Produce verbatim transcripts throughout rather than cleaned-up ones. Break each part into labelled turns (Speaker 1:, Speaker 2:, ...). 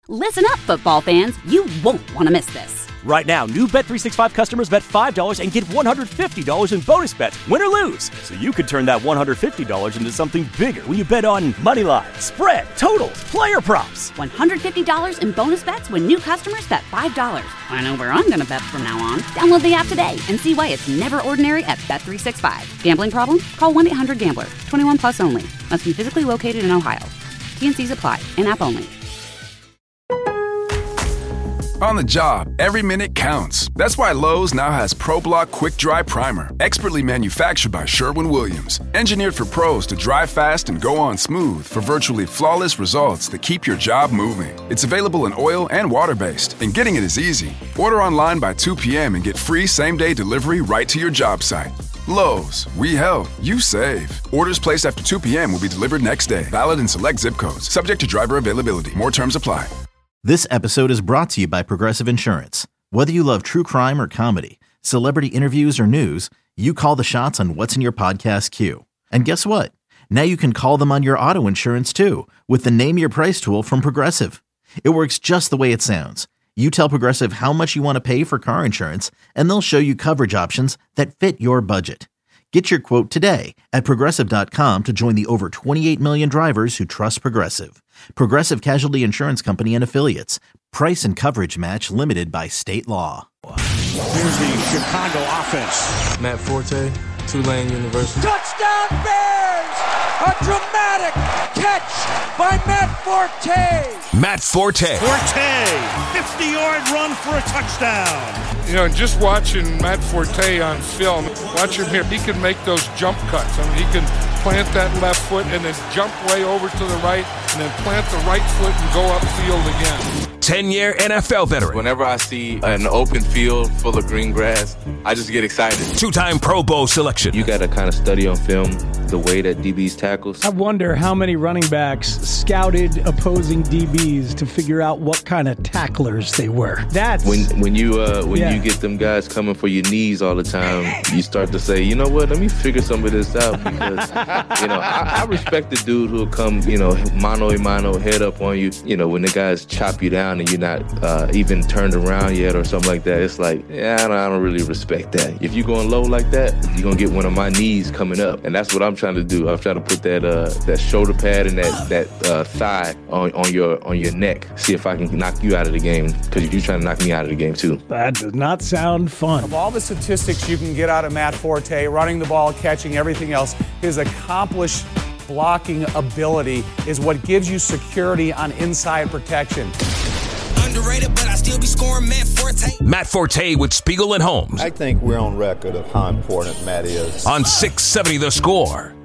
Speaker 1: Listen up, football fans. You won't want to miss this.
Speaker 2: Right now, new Bet three sixty-five customers bet five dollars and get one hundred fifty dollars in bonus bets, win or lose. So you could turn that one hundred fifty dollars into something bigger when you bet on money line, spread, totals, player props.
Speaker 1: one hundred fifty dollars in bonus bets when new customers bet five dollars. I know where I'm going to bet from now on. Download the app today and see why it's never ordinary at Bet three sixty-five. Gambling problem? Call one eight hundred gambler. twenty-one plus only. Must be physically located in Ohio. T N Cs apply. In-app only.
Speaker 3: On the job, every minute counts. That's why Lowe's now has ProBlock Quick Dry Primer, expertly manufactured by Sherwin-Williams. Engineered for pros to dry fast and go on smooth for virtually flawless results that keep your job moving. It's available in oil and water-based, and getting it is easy. Order online by two p.m. and get free same-day delivery right to your job site. Lowe's, we help, you save. Orders placed after two p.m. will be delivered next day. Valid in select zip codes. Subject to driver availability. More terms apply.
Speaker 4: This episode is brought to you by Progressive Insurance. Whether you love true crime or comedy, celebrity interviews or news, you call the shots on what's in your podcast queue. And guess what? Now you can call them on your auto insurance too with the Name Your Price tool from Progressive. It works just the way it sounds. You tell Progressive how much you want to pay for car insurance, and they'll show you coverage options that fit your budget. Get your quote today at Progressive dot com to join the over twenty-eight million drivers who trust Progressive. Progressive Casualty Insurance Company and Affiliates. Price and coverage match limited by state law.
Speaker 5: Here's the Chicago offense.
Speaker 6: Matt Forte, Tulane University.
Speaker 7: Touchdown Bears! A dramatic catch by Matt Forte!
Speaker 8: Matt Forte.
Speaker 5: Forte, fifty-yard run for a touchdown.
Speaker 9: You know, just watching Matt Forte on film, watch him here. He can make those jump cuts. I mean, he can plant that left foot and then jump way over to the right and then plant the right foot and go upfield again.
Speaker 8: ten-year N F L veteran.
Speaker 6: Whenever I see an open field full of green grass, I just get excited.
Speaker 8: Two-time Pro Bowl selection.
Speaker 6: You got to kind of study on film the way that D Bs tackles.
Speaker 10: I wonder how many running backs scouted opposing D Bs to figure out what kind of tacklers they were. That's
Speaker 6: when when you uh, when
Speaker 10: yeah.
Speaker 6: you get them guys coming for your knees all the time, you start to say, you know what? Let me figure some of this out because you know I, I respect the dude who'll come, you know, mano a mano, head up on you. You know, when the guys chop you down and you're not uh, even turned around yet or something like that. It's like, yeah, I don't, I don't really respect that. If you're going low like that, you're gonna get one of my knees coming up, and that's what I'm trying to do. I'm trying to put that uh, that shoulder pad and that that uh, thigh on, on your on your neck. See if I can knock you out of the game because you're trying to knock me out of the game too.
Speaker 10: That does not sound fun.
Speaker 11: Of all the statistics you can get out of Matt Forte, running the ball, catching, everything else, his accomplished blocking ability is what gives you security on inside protection.
Speaker 8: Underrated, but I still be scoring Matt Forte. Matt Forte with Spiegel and Holmes.
Speaker 12: I think we're on record of how important Matt is.
Speaker 8: On six seventy The Score.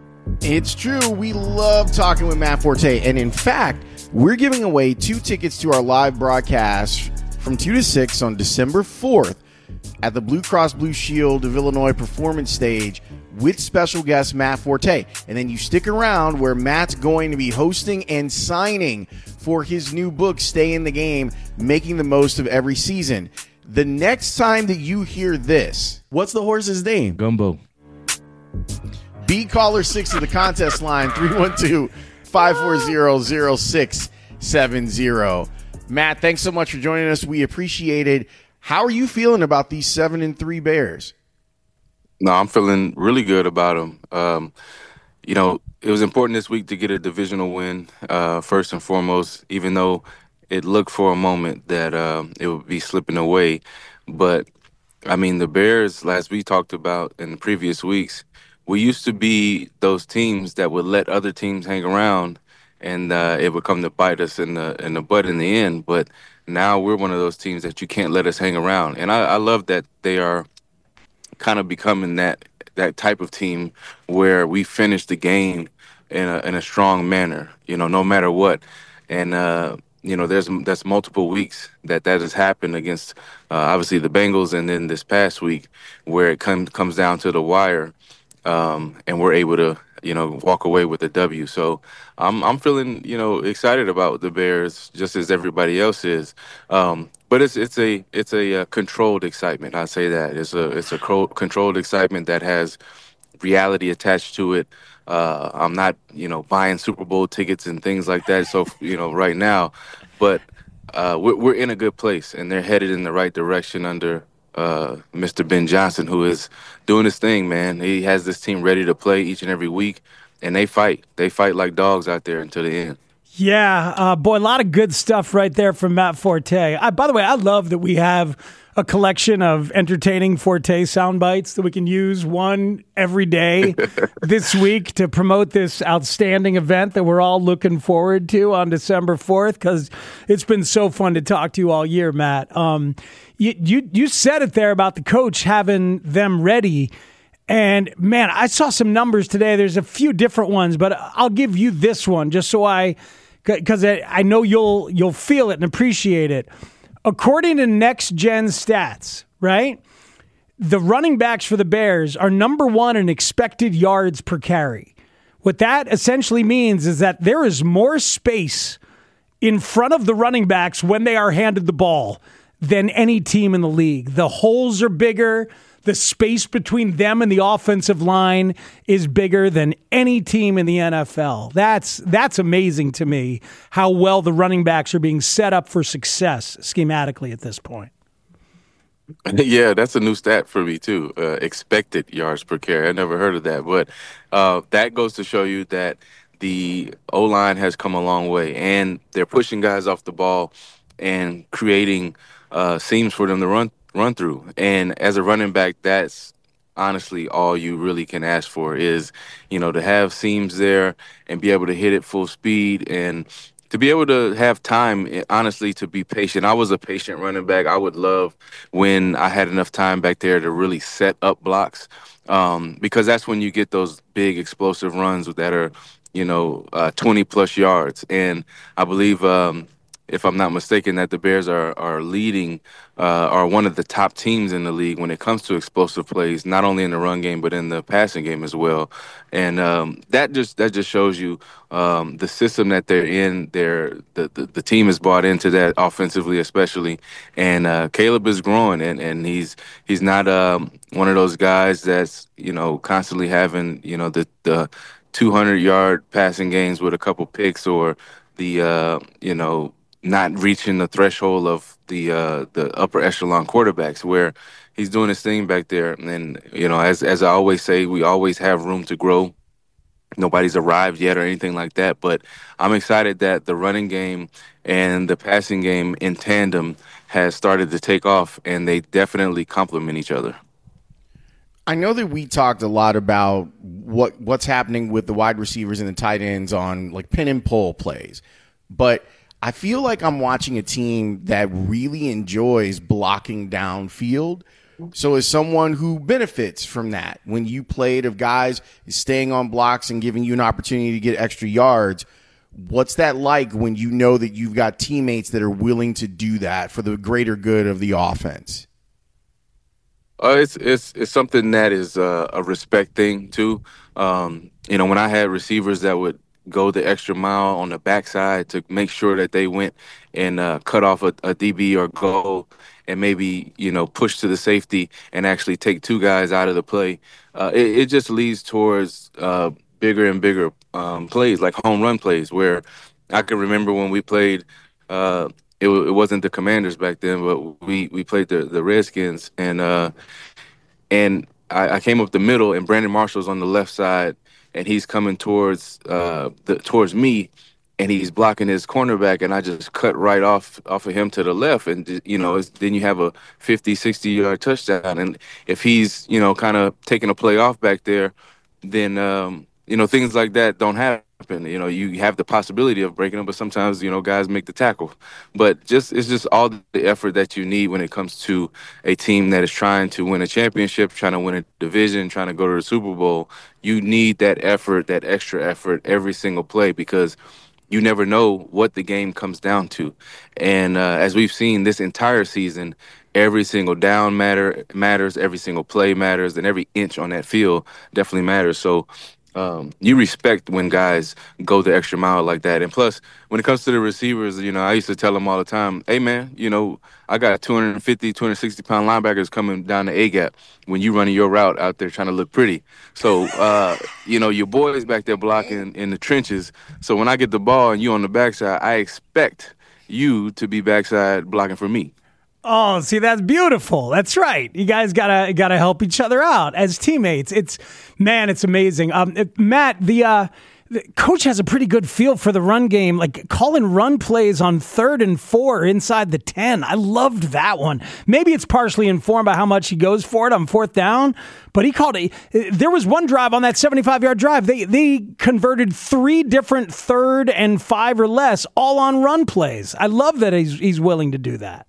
Speaker 13: It's true. We love talking with Matt Forte. And in fact, we're giving away two tickets to our live broadcast from two to six on December fourth at the Blue Cross Blue Shield of Illinois Performance Stage with special guest Matt Forte. And then you stick around where Matt's going to be hosting and signing for his new book, Stay in the Game, Making the Most of Every Season. The next time that you hear this, what's the horse's name?
Speaker 6: Gumbo.
Speaker 13: Be caller six to the contest line, three one two, five four zero, zero six seven zero. Matt, thanks so much for joining us. We appreciate it. How are you feeling about these seven and three Bears?
Speaker 6: No, I'm feeling really good about them. Um, you know, it was important this week to get a divisional win, uh, first and foremost, even though it looked for a moment that um, it would be slipping away. But, I mean, the Bears, last we talked about in the previous weeks, we used to be those teams that would let other teams hang around, and uh, it would come to bite us in the in the butt in the end. But now we're one of those teams that you can't let us hang around. And I, I love that they are kind of becoming that that type of team where we finish the game in a in a strong manner, you know, no matter what. And uh, you know, there's that's multiple weeks that that has happened against uh, obviously the Bengals, and then this past week where it comes comes down to the wire, um, and we're able to, you know, walk away with a W. So I'm I'm feeling, you know, excited about the Bears just as everybody else is. Um, but it's it's a it's a uh, controlled excitement. I say that it's a it's a cro- controlled excitement that has reality attached to it. Uh, I'm not, you know, buying Super Bowl tickets and things like that. So, you know, right now, but uh, we're, we're in a good place, and they're headed in the right direction under uh, Mister Ben Johnson, who is doing his thing, man. He has this team ready to play each and every week, and they fight. They fight like dogs out there until the end.
Speaker 10: Yeah, uh, boy, a lot of good stuff right there from Matt Forte. I, by the way, I love that we have a collection of entertaining Forte sound bites that we can use one every day this week to promote this outstanding event that we're all looking forward to on December fourth, because it's been so fun to talk to you all year, Matt. Um, you, you, you said it there about the coach having them ready. And, man, I saw some numbers today. There's a few different ones, but I'll give you this one just so I – because I, I know you'll you'll feel it and appreciate it. According to Next Gen Stats, right, the running backs for the Bears are number one in expected yards per carry. What that essentially means is that there is more space in front of the running backs when they are handed the ball than any team in the league. The holes are bigger. The space between them and the offensive line is bigger than any team in the N F L. That's that's amazing to me, how well the running backs are being set up for success schematically at this point.
Speaker 6: Yeah, that's a new stat for me, too. Uh, expected yards per carry. I never heard of that. But uh, that goes to show you that the O-line has come a long way, and they're pushing guys off the ball and creating uh, seams for them to run run through. And as a running back, that's honestly all you really can ask for is, you know, to have seams there and be able to hit it full speed and to be able to have time, honestly, to be patient. I was a patient running back. I would love when I had enough time back there to really set up blocks um, because that's when you get those big explosive runs that are, you know, uh, twenty plus yards. And I believe um, if I'm not mistaken, that the Bears are are leading, uh, are one of the top teams in the league when it comes to explosive plays, not only in the run game but in the passing game as well. And um, that just that just shows you um, the system that they're in. They're, the, the the team is bought into that offensively, especially. And uh, Caleb is growing, and, and he's he's not um, one of those guys that's, you know, constantly having, you know, the the two hundred yard passing games with a couple picks or the uh, you know. not reaching the threshold of the uh, the upper echelon quarterbacks, where he's doing his thing back there. And, you know, as as I always say, we always have room to grow. Nobody's arrived yet or anything like that. But I'm excited that the running game and the passing game in tandem has started to take off, and they definitely complement each other.
Speaker 13: I know that we talked a lot about what what's happening with the wide receivers and the tight ends on like pin and pull plays, but I feel like I'm watching a team that really enjoys blocking downfield. So as someone who benefits from that, when you played of guys staying on blocks and giving you an opportunity to get extra yards, what's that like when you know that you've got teammates that are willing to do that for the greater good of the offense?
Speaker 6: Uh, it's it's it's something that is uh, a respect thing too. Um, you know, when I had receivers that would go the extra mile on the backside to make sure that they went and uh, cut off a, a D B or go and maybe, you know, push to the safety and actually take two guys out of the play. Uh, it, it just leads towards uh, bigger and bigger um, plays, like home run plays, where I can remember when we played, uh, it, it wasn't the Commanders back then, but we, we played the, the Redskins. And, uh, and I, I came up the middle, and Brandon Marshall's on the left side, and he's coming towards uh, the, towards me, and he's blocking his cornerback, and I just cut right off off of him to the left. And, you know, it's, then you have a fifty, sixty-yard touchdown. And if he's, you know, kind of taking a play off back there, then, um, you know, things like that don't happen. You know, you have the possibility of breaking them, but sometimes, you know, guys make the tackle. But just it's just all the effort that you need when it comes to a team that is trying to win a championship, trying to win a division, trying to go to the Super Bowl. You need that effort, that extra effort every single play, because you never know what the game comes down to. And uh, as we've seen this entire season, every single down matter matters, every single play matters, and every inch on that field definitely matters. So Um, you respect when guys go the extra mile like that. And plus, when it comes to the receivers, you know, I used to tell them all the time, hey, man, you know, I got two fifty, two sixty pound linebackers coming down the A-gap when you running your route out there trying to look pretty. So, uh, you know, your boys back there blocking in the trenches. So when I get the ball and you on the backside, I expect you to be backside blocking for me.
Speaker 10: Oh, see, that's beautiful. That's right. You guys gotta gotta help each other out as teammates. It's man, it's amazing. Um, Matt, the uh, the coach has a pretty good feel for the run game, like calling run plays on third and four inside the ten. I loved that one. Maybe it's partially informed by how much he goes for it on fourth down, but he called it. There was one drive on that seventy-five yard drive. They they converted three different third and five or less, all on run plays. I love that he's he's willing to do that.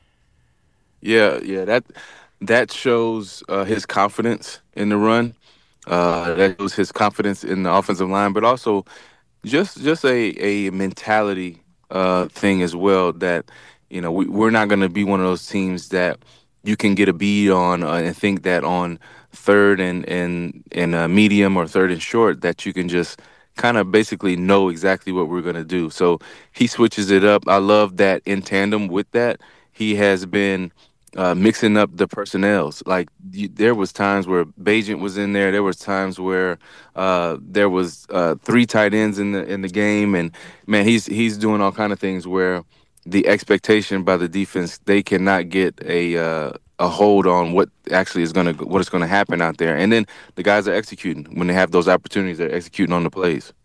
Speaker 6: Yeah, yeah, that that shows uh, his confidence in the run. Uh, that shows his confidence in the offensive line, but also just just a a mentality uh, thing as well. That you know we, we're not going to be one of those teams that you can get a bead on uh, and think that on third and and and uh, medium or third and short that you can just kind of basically know exactly what we're going to do. So he switches it up. I love that in tandem with that, he has been Uh, mixing up the personnels. Like you, there was times where Bagent was in there. There was times where uh, there was uh, three tight ends in the in the game, and man, he's he's doing all kind of things where the expectation by the defense, they cannot get a uh, a hold on what actually is gonna what is gonna happen out there. And then the guys are executing when they have those opportunities. They're executing on the plays.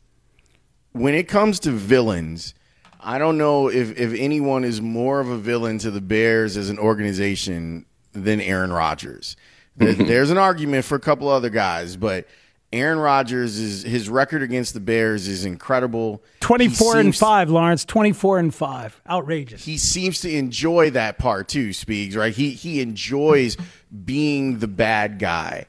Speaker 13: When it comes to villains, I don't know if, if anyone is more of a villain to the Bears as an organization than Aaron Rodgers. There's an argument for a couple other guys, but Aaron Rodgers, is his record against the Bears is incredible.
Speaker 10: twenty-four and five, Lawrence. twenty-four and five. Outrageous.
Speaker 13: He seems to enjoy that part too, Speaks, right? He he enjoys being the bad guy.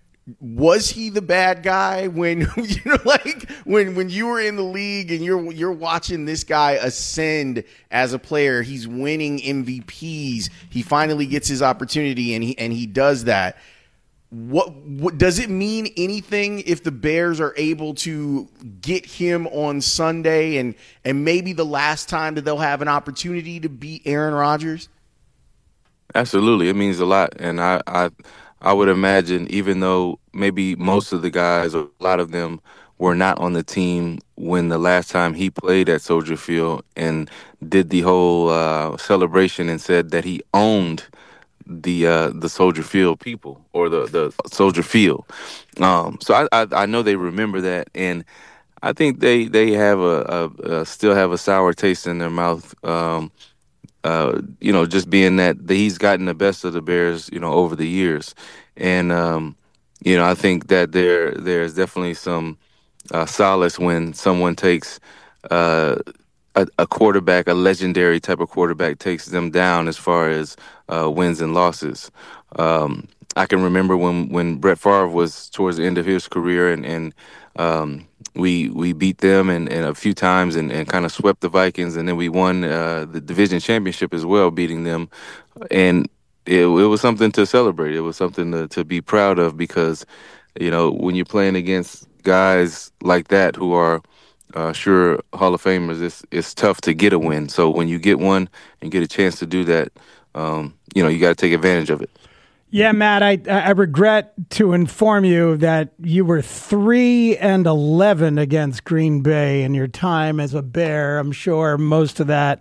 Speaker 13: Was he the bad guy when you know, like when when you were in the league and you're you're watching this guy ascend as a player? He's winning M V Ps. He finally gets his opportunity, and he and he does that. What, what does it mean anything if the Bears are able to get him on Sunday and and maybe the last time that they'll have an opportunity to beat Aaron Rodgers?
Speaker 6: Absolutely, it means a lot, and I. I I would imagine, even though maybe most of the guys, or a lot of them, were not on the team when the last time he played at Soldier Field and did the whole uh, celebration and said that he owned the uh, the Soldier Field people or the, the Soldier Field. Um, so I, I I know they remember that, and I think they they have a, a, a still have a sour taste in their mouth. Um, Uh, you know, just being that he's gotten the best of the Bears, you know, over the years. And, um, you know, I think that there there's definitely some uh, solace when someone takes uh, a, a quarterback, a legendary type of quarterback, takes them down as far as uh, wins and losses. Um, I can remember when, when Brett Favre was towards the end of his career and, and um, we we beat them and, and a few times and, and kind of swept the Vikings, and then we won uh, the division championship as well, beating them. And it, it was something to celebrate. It was something to, to be proud of because, you know, when you're playing against guys like that who are uh, sure Hall of Famers, it's, it's tough to get a win. So when you get one and get a chance to do that, um, you know, you got to take advantage of it.
Speaker 10: Yeah, Matt, I I regret to inform you that you were three and eleven against Green Bay in your time as a Bear. I'm sure most of that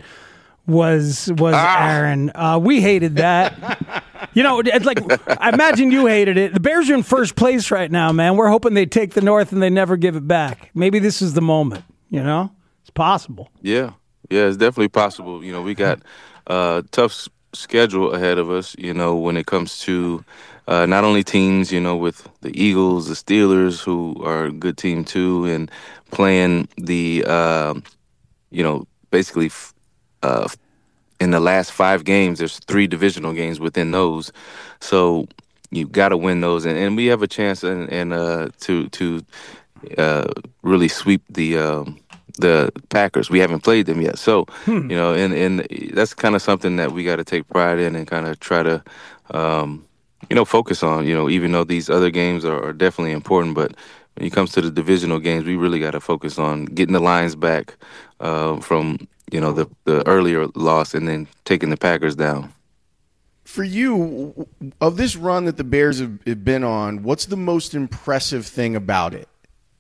Speaker 10: was was ah. Aaron. Uh, we hated that. You know, it's like I imagine you hated it. The Bears are in first place right now, man. We're hoping they take the North and they never give it back. Maybe this is the moment. You know, it's possible.
Speaker 6: Yeah, yeah, it's definitely possible. You know, we got uh, tough schedule ahead of us, you know, when it comes to uh, not only teams, you know, with the Eagles, the Steelers, who are a good team too, and playing the, uh, you know, basically uh, in the last five games, there's three divisional games within those. So you got to win those. And, and we have a chance and, and uh, to to uh, really sweep the um, the Packers. We haven't played them yet. So, hmm. you know, and, and that's kind of something that we got to take pride in and kind of try to, um, you know, focus on, you know, even though these other games are, are definitely important, but when it comes to the divisional games, we really got to focus on getting the Lions back uh, from, you know, the, the earlier loss and then taking the Packers down.
Speaker 13: For you, of this run that the Bears have, have been on, what's the most impressive thing about it?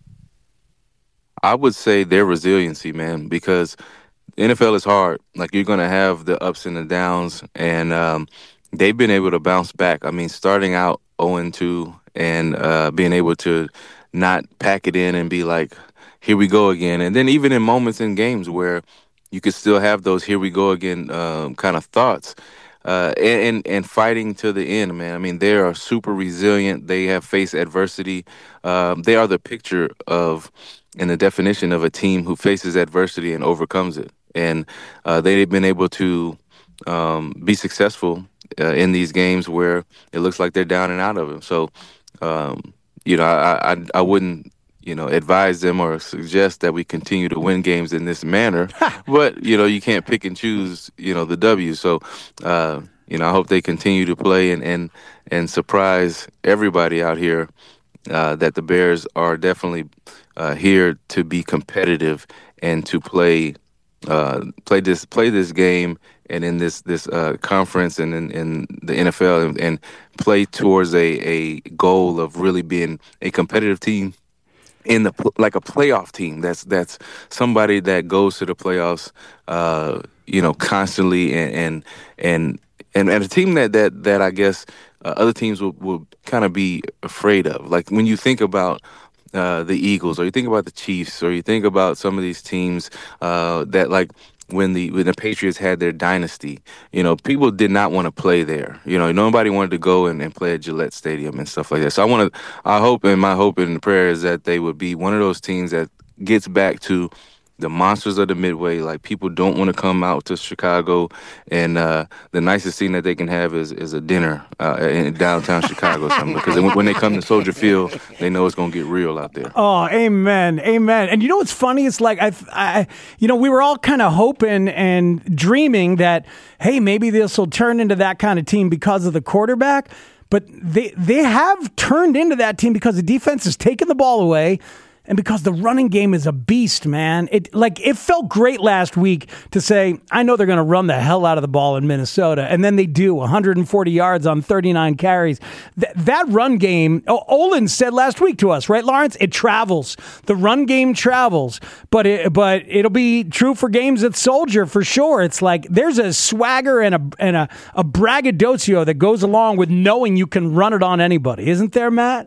Speaker 6: I would say their resiliency, man, because the N F L is hard. Like, you're going to have the ups and the downs, and um, they've been able to bounce back. I mean, starting out oh and two and uh, being able to not pack it in and be like, here we go again. And then even in moments in games where you could still have those here we go again um, kind of thoughts uh, and, and, and fighting to the end, man. I mean, they are super resilient. They have faced adversity. Um, they are the picture of and the definition of a team who faces adversity and overcomes it. And uh, they've been able to um, be successful uh, in these games where it looks like they're down and out of them. So, um, you know, I, I I wouldn't, you know, advise them or suggest that we continue to win games in this manner. But, you know, you can't pick and choose, you know, the W. So, uh, you know, I hope they continue to play and, and, and surprise everybody out here uh, that the Bears are definitely uh, here to be competitive and to play uh, play this play this game and in this this uh, conference and in, in the N F L and, and play towards a, a goal of really being a competitive team in the like a playoff team. That's that's somebody that goes to the playoffs, uh, you know, constantly and and and and, and a team that that that I guess uh, other teams will will kind of be afraid of. Like when you think about uh, the Eagles, or you think about the Chiefs, or you think about some of these teams uh, that like. When the when the Patriots had their dynasty, you know, people did not want to play there. You know, nobody wanted to go and, and play at Gillette Stadium and stuff like that. So I want to, I hope, and my hope and prayer is that they would be one of those teams that gets back to the monsters of the Midway. Like, people don't want to come out to Chicago, and uh, the nicest thing that they can have is is a dinner uh, in downtown Chicago or something. Because when they come to Soldier Field, they know it's going to get real out there.
Speaker 10: Oh, amen, amen. And you know what's funny? It's like I, I you know, we were all kind of hoping and dreaming that, hey, maybe this will turn into that kind of team because of the quarterback. But they they have turned into that team because the defense has taken the ball away. And because the running game is a beast, man. It like it felt great last week to say, I know they're going to run the hell out of the ball in Minnesota. And then they do, one hundred forty yards on thirty-nine carries. Th- that run game, oh, Olin said last week to us, right, Lawrence? It travels. The run game travels. But, it, but it'll be true for games at Soldier for sure. It's like there's a swagger and a, and a, a braggadocio that goes along with knowing you can run it on anybody. Isn't there, Matt?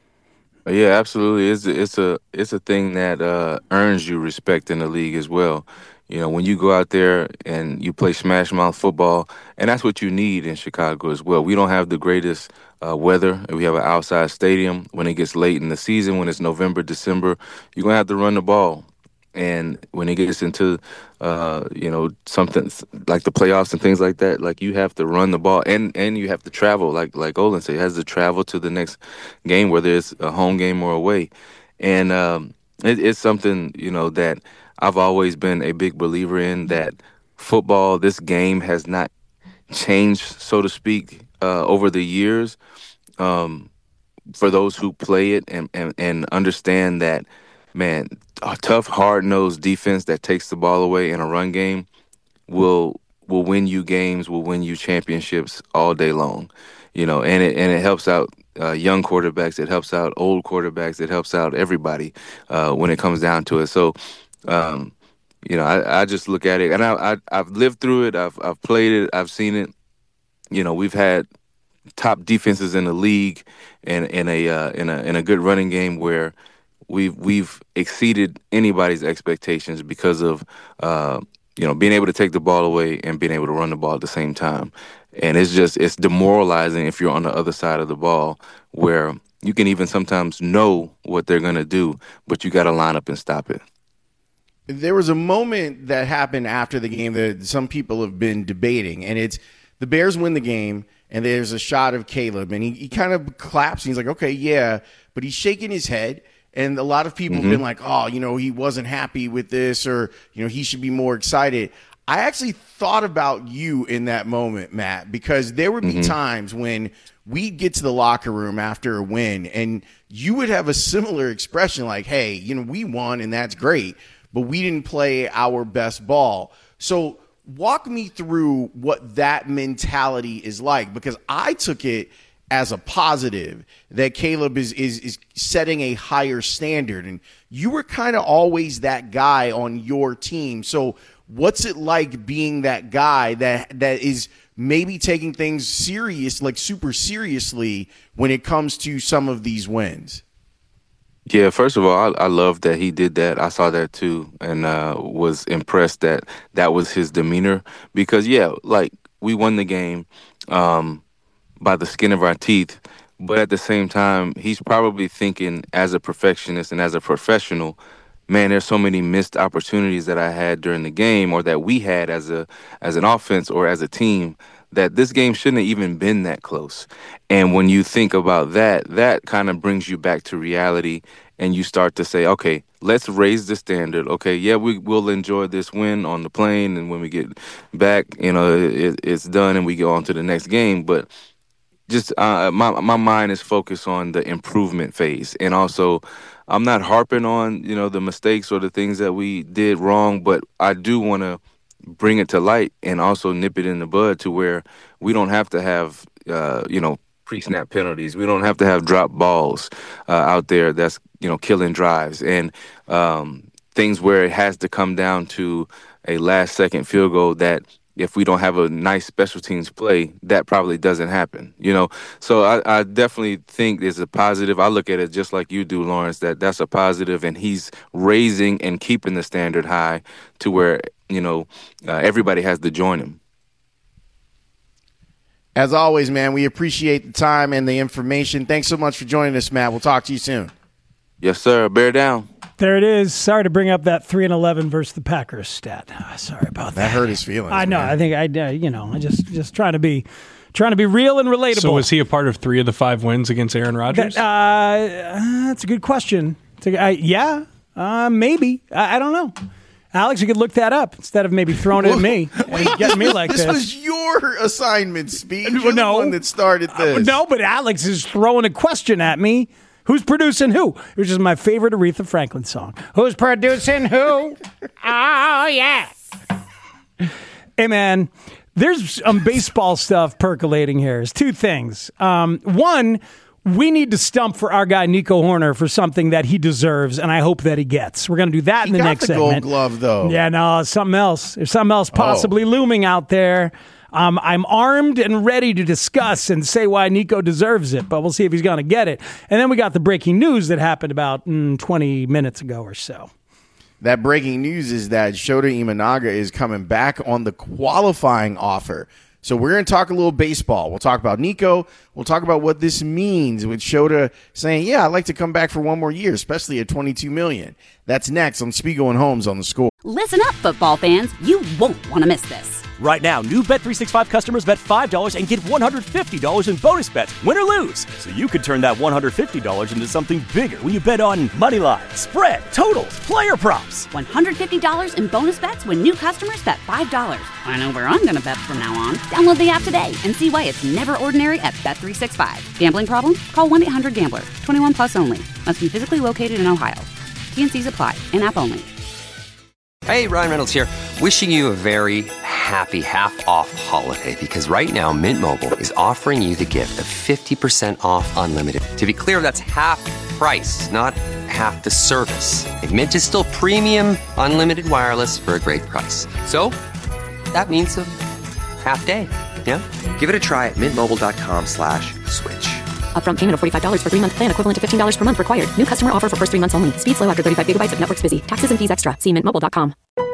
Speaker 6: Yeah, absolutely. It's a, it's a it's a thing that uh, earns you respect in the league as well. You know, when you go out there and you play smash mouth football, and that's what you need in Chicago as well. We don't have the greatest uh, weather. We have an outside stadium. When it gets late in the season, when it's November, December, you're gonna have to run the ball. And when it gets into, uh, you know, something like the playoffs and things like that, like you have to run the ball and, and you have to travel. Like like Olin said, it has to travel to the next game, whether it's a home game or away. And um, it, it's something, you know, that I've always been a big believer in, that football, this game has not changed, so to speak, uh, over the years. Um, for those who play it and, and, and understand that, man, a tough, hard-nosed defense that takes the ball away in a run game will will win you games, will win you championships all day long. You know, and it and it helps out uh, young quarterbacks, it helps out old quarterbacks, it helps out everybody uh, when it comes down to it. So, um, you know, I, I just look at it, and I, I I've lived through it, I've I've played it, I've seen it. You know, we've had top defenses in the league, and in a uh, in a in a good running game where We've we've exceeded anybody's expectations because of uh, you know being able to take the ball away and being able to run the ball at the same time, and it's just it's demoralizing if you're on the other side of the ball where you can even sometimes know what they're gonna do, but you got to line up and stop it.
Speaker 13: There was a moment that happened after the game that some people have been debating, and it's the Bears win the game, and there's a shot of Caleb, and he, he kind of claps, and he's like, okay, yeah, but he's shaking his head. And a lot of people mm-hmm. have been like, oh, you know, he wasn't happy with this, or, you know, he should be more excited. I actually thought about you in that moment, Matt, because there would be mm-hmm. times when we'd get to the locker room after a win and you would have a similar expression like, hey, you know, we won and that's great, but we didn't play our best ball. So walk me through what that mentality is like, because I took it as a positive that Caleb is, is, is setting a higher standard. And you were kind of always that guy on your team. So what's it like being that guy that that is maybe taking things serious, like super seriously when it comes to some of these wins?
Speaker 6: Yeah, first of all, I, I love that he did that. I saw that too, and uh, was impressed that that was his demeanor. Because, yeah, like, we won the game um, by the skin of our teeth, but at the same time, he's probably thinking as a perfectionist and as a professional, man, there's so many missed opportunities that I had during the game, or that we had as a as an offense or as a team, that this game shouldn't have even been that close. And when you think about that, that kind of brings you back to reality, and you start to say, okay, let's raise the standard. Okay, yeah, we will enjoy this win on the plane, and when we get back, you know, it, it's done and we go on to the next game. But just uh, my my mind is focused on the improvement phase, and also I'm not harping on, you know, the mistakes or the things that we did wrong, but I do want to bring it to light and also nip it in the bud to where we don't have to have, uh, you know, pre-snap penalties. We don't have to have drop balls uh, out there that's, you know, killing drives, and um, things where it has to come down to a last-second field goal that if we don't have a nice special teams play, that probably doesn't happen, you know. So I, I definitely think it's a positive. I look at it just like you do, Lawrence, that that's a positive, and he's raising and keeping the standard high to where, you know, uh, everybody has to join him.
Speaker 13: As always, man, we appreciate the time and the information. Thanks so much for joining us, Matt. We'll talk to you soon.
Speaker 6: Yes, sir. Bear down.
Speaker 10: There it is. Sorry to bring up that three and eleven versus the Packers stat. Oh, sorry about that.
Speaker 13: That hurt his feelings.
Speaker 10: I know.
Speaker 13: Man.
Speaker 10: I think I, uh, you know, I just just trying to be, trying to be real and relatable.
Speaker 14: So was he a part of three of the five wins against Aaron Rodgers?
Speaker 10: That, uh, that's a good question. A, uh, yeah, uh, maybe. I, I don't know. Alex, you could look that up instead of maybe throwing it at me and getting me like this.
Speaker 13: This was your assignment, Speed. You're
Speaker 10: no,
Speaker 13: the one that started this.
Speaker 10: Uh, no, but Alex is throwing a question at me. Who's producing who? Which is my favorite Aretha Franklin song. Who's producing who? Oh, yeah. Hey, man, there's some baseball stuff percolating here. There's two things. Um, one, we need to stump for our guy Nico Horner for something that he deserves, and I hope that he gets. We're going to do that
Speaker 13: he
Speaker 10: in the
Speaker 13: got
Speaker 10: next
Speaker 13: the
Speaker 10: segment.
Speaker 13: Gold Glove, though.
Speaker 10: Yeah, no, something else. There's something else possibly
Speaker 13: oh.
Speaker 10: looming out there. Um, I'm armed and ready to discuss and say why Nico deserves it, but we'll see if he's going to get it. And then we got the breaking news that happened about mm, twenty minutes ago or so.
Speaker 13: That breaking news is that Shota Imanaga is coming back on the qualifying offer. So we're going to talk a little baseball. We'll talk about Nico. We'll talk about what this means with Shota saying, yeah, I'd like to come back for one more year, especially at twenty-two million dollars. That's next on Spiegel and Holmes on The Score.
Speaker 1: Listen up, football fans. You won't want to miss this.
Speaker 2: Right now, new Bet three sixty-five customers bet five dollars and get one hundred fifty dollars in bonus bets, win or lose. So you could turn that one hundred fifty dollars into something bigger when you bet on money line, spread, totals, player props.
Speaker 1: one hundred fifty dollars in bonus bets when new customers bet five dollars. I know where I'm going to bet from now on. Download the app today and see why it's never ordinary at Bet three sixty-five. Gambling problem? Call one eight hundred gambler. twenty-one plus only. Must be physically located in Ohio. T N Cs apply. In-app only.
Speaker 15: Hey, Ryan Reynolds here. Wishing you a very happy half-off holiday, because right now Mint Mobile is offering you the gift of fifty percent off unlimited. To be clear, that's half price, not half the service. And Mint is still premium unlimited wireless for a great price. So that means a half day. Yeah? Give it a try at mintmobile.com slash switch.
Speaker 16: Upfront payment of forty-five dollars for three-month plan equivalent to fifteen dollars per month required. New customer offer for first three months only. Speed slow after thirty-five gigabytes if network's busy. Taxes and fees extra. See mint mobile dot com.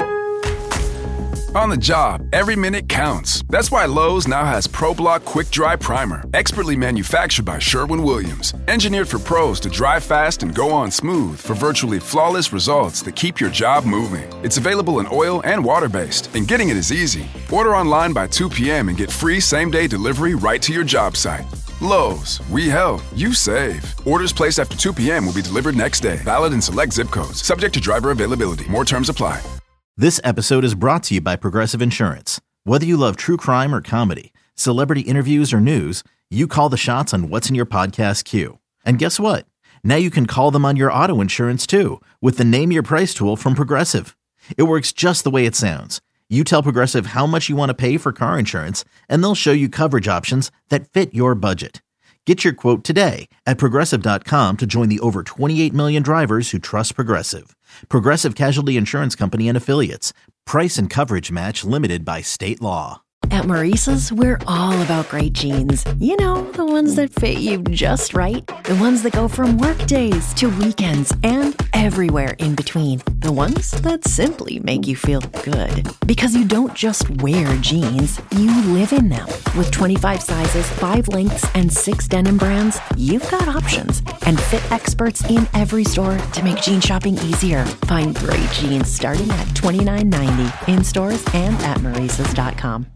Speaker 3: On the job, every minute counts. That's why Lowe's now has ProBlock Quick Dry Primer, expertly manufactured by Sherwin-Williams. Engineered for pros to dry fast and go on smooth for virtually flawless results that keep your job moving. It's available in oil and water-based, and getting it is easy. Order online by two p.m. and get free same-day delivery right to your job site. Lowe's, we help, you save. Orders placed after two p.m. will be delivered next day. Valid in select zip codes. Subject to driver availability. More terms apply.
Speaker 4: This episode is brought to you by Progressive Insurance. Whether you love true crime or comedy, celebrity interviews or news, you call the shots on what's in your podcast queue. And guess what? Now you can call them on your auto insurance too with the Name Your Price tool from Progressive. It works just the way it sounds. You tell Progressive how much you want to pay for car insurance, and they'll show you coverage options that fit your budget. Get your quote today at Progressive dot com to join the over twenty-eight million drivers who trust Progressive. Progressive Casualty Insurance Company and Affiliates. Price and coverage match limited by state law.
Speaker 17: At Maurice's, we're all about great jeans. You know, the ones that fit you just right. The ones that go from work days to weekends and everywhere in between. The ones that simply make you feel good. Because you don't just wear jeans, you live in them. With twenty-five sizes, five lengths, and six denim brands, you've got options. And fit experts in every store to make jean shopping easier. Find great jeans starting at twenty-nine ninety in stores and at Maurice's dot com.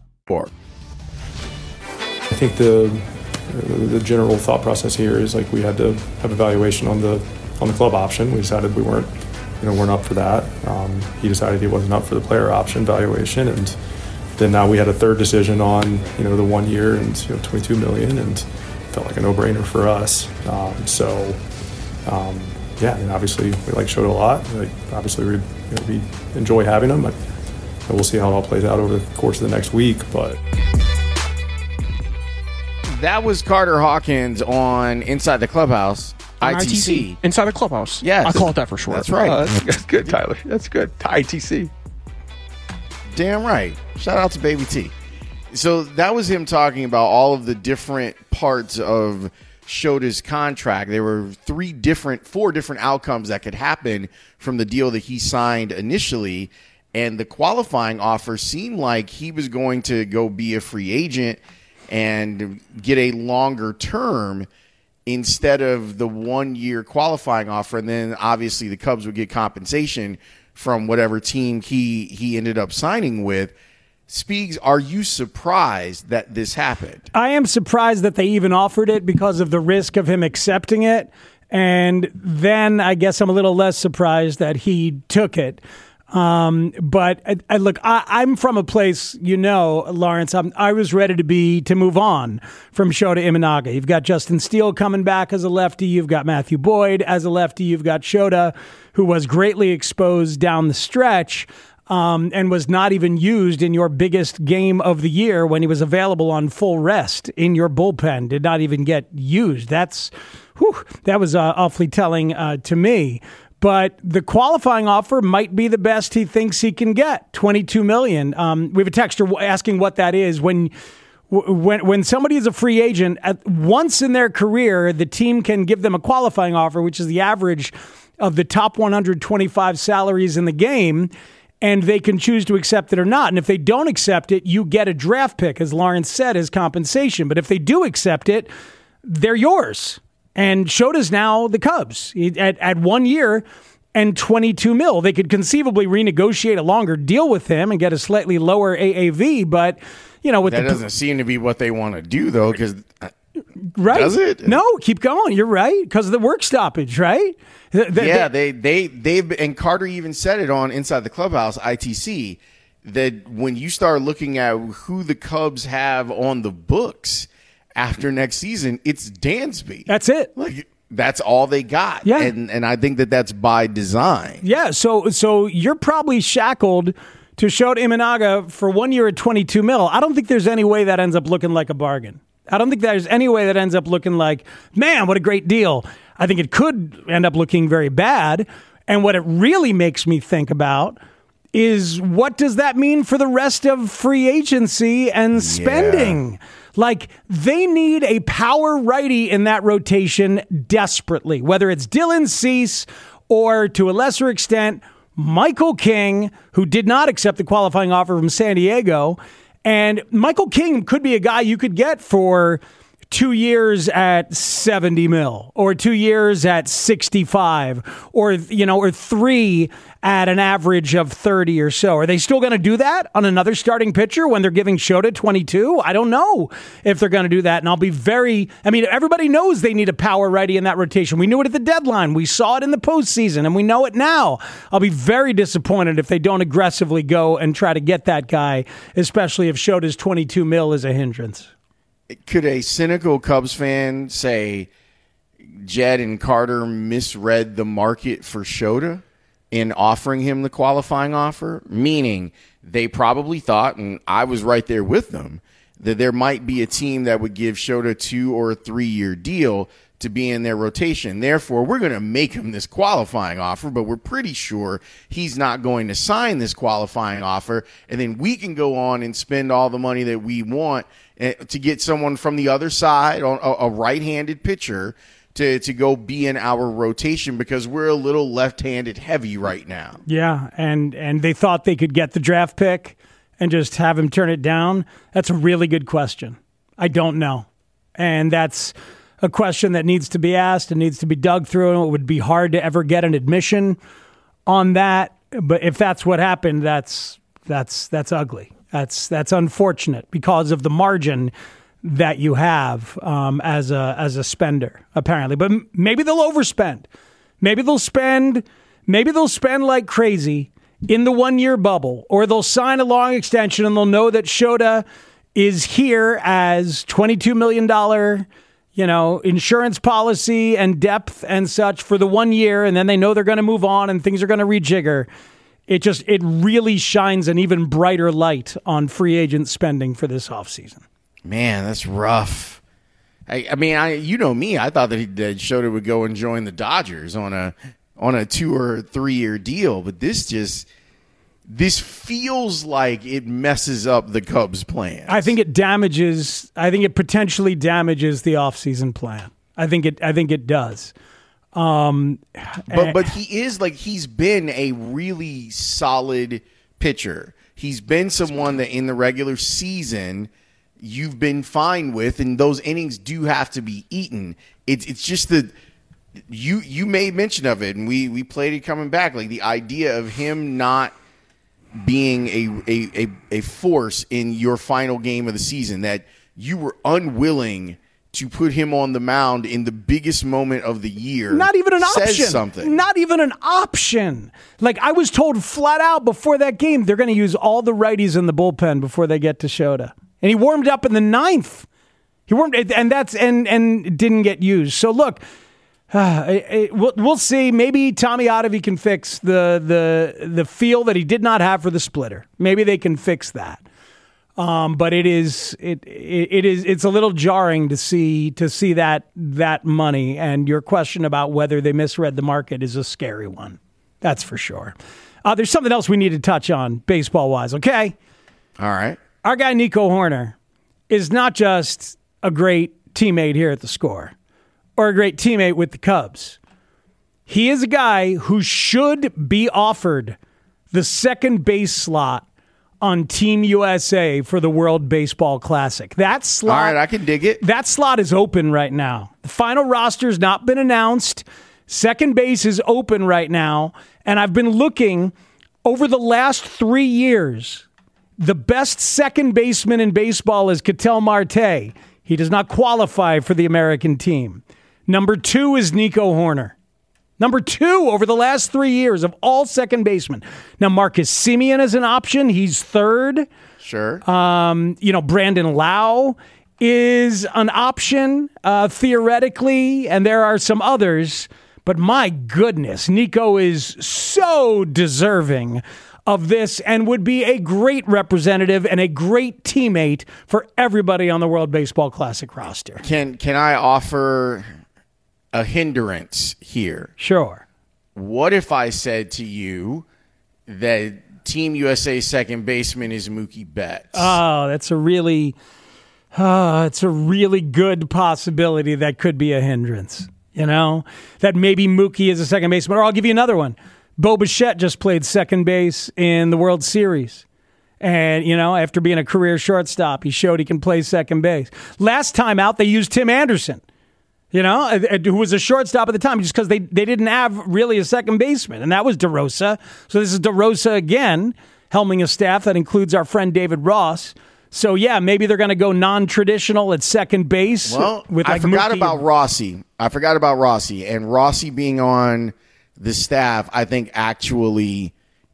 Speaker 18: I think the the general thought process here is like we had to have evaluation on the on the club option. We decided we weren't you know weren't up for that. Um, he decided he wasn't up for the player option valuation, and then now we had a third decision on you know the one year and you know twenty-two million, and felt like a no-brainer for us. Um, so um, yeah, I mean obviously we like Shota a lot. Like obviously we you know, we enjoy having him. I, We'll see how it all plays out over the course of the next week, but
Speaker 13: that was Carter Hawkins on Inside the Clubhouse,
Speaker 19: on
Speaker 13: I T C.
Speaker 19: I T C. Inside the Clubhouse.
Speaker 13: Yes.
Speaker 19: I call it that for short.
Speaker 13: That's right.
Speaker 19: Uh, that's, that's good, Tyler. That's good. I T C.
Speaker 13: Damn right. Shout out to Baby T. So that was him talking about all of the different parts of Shota's contract. There were three different, four different outcomes that could happen from the deal that he signed initially. And the qualifying offer seemed like he was going to go be a free agent and get a longer term instead of the one-year qualifying offer. And then obviously the Cubs would get compensation from whatever team he, he ended up signing with. Speaks, are you surprised that this happened?
Speaker 10: I am surprised that they even offered it because of the risk of him accepting it. And then I guess I'm a little less surprised that he took it. Um, but I, I look, I, I'm from a place, you know, Lawrence, I'm, I was ready to be, to move on from Shota Imanaga. You've got Justin Steele coming back as a lefty. You've got Matthew Boyd as a lefty. You've got Shota, who was greatly exposed down the stretch, um, and was not even used in your biggest game of the year when he was available on full rest in your bullpen, did not even get used. That's, whew, that was uh, awfully telling, uh, to me. But the qualifying offer might be the best he thinks he can get, twenty-two million dollars. Um, we have a texter asking what that is. When when when somebody is a free agent, at once in their career, the team can give them a qualifying offer, which is the average of the top one hundred twenty-five salaries in the game, and they can choose to accept it or not. And if they don't accept it, you get a draft pick, as Lawrence said, as compensation. But if they do accept it, they're yours. And Shota's now the Cubs at, at one year and twenty-two mil. They could conceivably renegotiate a longer deal with him and get a slightly lower A A V, but you know, with
Speaker 13: that
Speaker 10: the,
Speaker 13: doesn't seem to be what they want to do, though. Because
Speaker 10: right,
Speaker 13: does it?
Speaker 10: No, keep going. You're right, because of the work stoppage, right? The, the,
Speaker 13: yeah, they they they've and Carter even said it on Inside the Clubhouse I T C that when you start looking at who the Cubs have on the books after next season, it's Dansby.
Speaker 10: That's it.
Speaker 13: Like that's all they got.
Speaker 10: Yeah.
Speaker 13: And and I think that that's by design.
Speaker 10: Yeah. So so you're probably shackled to Shota Imanaga for one year at twenty-two mil. I don't think there's any way that ends up looking like a bargain. I don't think there's any way that ends up looking like, man, what a great deal. I think it could end up looking very bad. And what it really makes me think about is what does that mean for the rest of free agency and spending? Yeah. Like, they need a power righty in that rotation desperately, whether it's Dylan Cease or, to a lesser extent, Michael King, who did not accept the qualifying offer from San Diego. And Michael King could be a guy you could get for two years at seventy mil or two years at sixty-five or, you know, or three at an average of thirty or so. Are they still going to do that on another starting pitcher when they're giving Shota twenty-two? I don't know if they're going to do that. And I'll be very, I mean, everybody knows they need a power righty in that rotation. We knew it at the deadline. We saw it in the postseason and we know it now. I'll be very disappointed if they don't aggressively go and try to get that guy, especially if Shota's twenty-two mil is a hindrance.
Speaker 13: Could a cynical Cubs fan say Jed and Carter misread the market for Shota in offering him the qualifying offer? Meaning they probably thought, and I was right there with them, that there might be a team that would give Shota a two or a three-year deal to be in their rotation. Therefore, we're going to make him this qualifying offer, but we're pretty sure he's not going to sign this qualifying offer, and then we can go on and spend all the money that we want to get someone from the other side, a, a right-handed pitcher, to, to go be in our rotation because we're a little left-handed heavy right now.
Speaker 10: Yeah, and, and they thought they could get the draft pick and just have him turn it down. That's a really good question. I don't know. And that's a question that needs to be asked and needs to be dug through, and it would be hard to ever get an admission on that. But if that's what happened, that's that's that's ugly. That's that's unfortunate because of the margin that you have um, as a as a spender, apparently. But m- maybe they'll overspend. Maybe they'll spend. Maybe they'll spend like crazy in the one year bubble, or they'll sign a long extension and they'll know that Shota is here as twenty-two million dollars, you know, insurance policy and depth and such for the one year, and then they know they're going to move on and things are going to rejigger. It just, it really shines an even brighter light on free agent spending for this offseason.
Speaker 13: Man, that's rough. I, I mean, I you know me, I thought that, he, that Shota would go and join the Dodgers on a on a two or three year deal, but this just this feels like it messes up the Cubs' plan.
Speaker 10: I think it damages. I think it potentially damages the offseason plan. I think it. I think it does. Um,
Speaker 13: but but he is like he's been a really solid pitcher. He's been someone that in the regular season you've been fine with, and those innings do have to be eaten. It's it's just that you you made mention of it, and we we played it coming back, like the idea of him not being a a a, a force in your final game of the season, that you were unwilling to put him on the mound in the biggest moment of the year.
Speaker 10: Not even an
Speaker 13: says
Speaker 10: option.
Speaker 13: Something.
Speaker 10: Not even an option. Like, I was told flat out before that game, they're going to use all the righties in the bullpen before they get to Shota. And he warmed up in the ninth. He warmed, and that's and and didn't get used. So look, uh, it, it, we'll, we'll see. Maybe Tommy Ottavy can fix the the the feel that he did not have for the splitter. Maybe they can fix that. Um, but it is it, it it is it's a little jarring to see to see that that money, and your question about whether they misread the market is a scary one. That's for sure. Uh, there's something else we need to touch on baseball wise. Okay.
Speaker 13: All right.
Speaker 10: Our guy Nico Hoerner is not just a great teammate here at the Score or a great teammate with the Cubs. He is a guy who should be offered the second base slot on Team U S A for the World Baseball Classic. That slot,
Speaker 13: all right, I can dig it.
Speaker 10: That slot is open right now. The final roster's not been announced. Second base is open right now. And I've been looking over the last three years. The best second baseman in baseball is Ketel Marte. He does not qualify for the American team. Number two is Nico Hoerner. Number two over the last three years of all second basemen. Now, Marcus Semien is an option. He's third.
Speaker 13: Sure.
Speaker 10: Um, you know, Brandon Lau is an option, uh, theoretically, and there are some others. But my goodness, Nico is so deserving of this and would be a great representative and a great teammate for everybody on the World Baseball Classic roster.
Speaker 13: Can can I offer a hindrance here?
Speaker 10: Sure.
Speaker 13: What if I said to you that Team U S A second baseman is Mookie Betts?
Speaker 10: Oh, that's a really, uh, it's a really good possibility that could be a hindrance. You know, that maybe Mookie is a second baseman. Or I'll give you another one. Bo Bichette just played second base in the World Series. And, you know, after being a career shortstop, he showed he can play second base. Last time out, they used Tim Anderson, you know, who was a shortstop at the time, just because they, they didn't have really a second baseman, and that was DeRosa. So this is DeRosa again, helming a staff that includes our friend David Ross. So, yeah, maybe they're going to go non-traditional at second base.
Speaker 13: Well,
Speaker 10: with like
Speaker 13: I forgot
Speaker 10: Mookie
Speaker 13: about
Speaker 10: and-
Speaker 13: Rossi. I forgot about Rossi. And Rossi being on the staff, I think, actually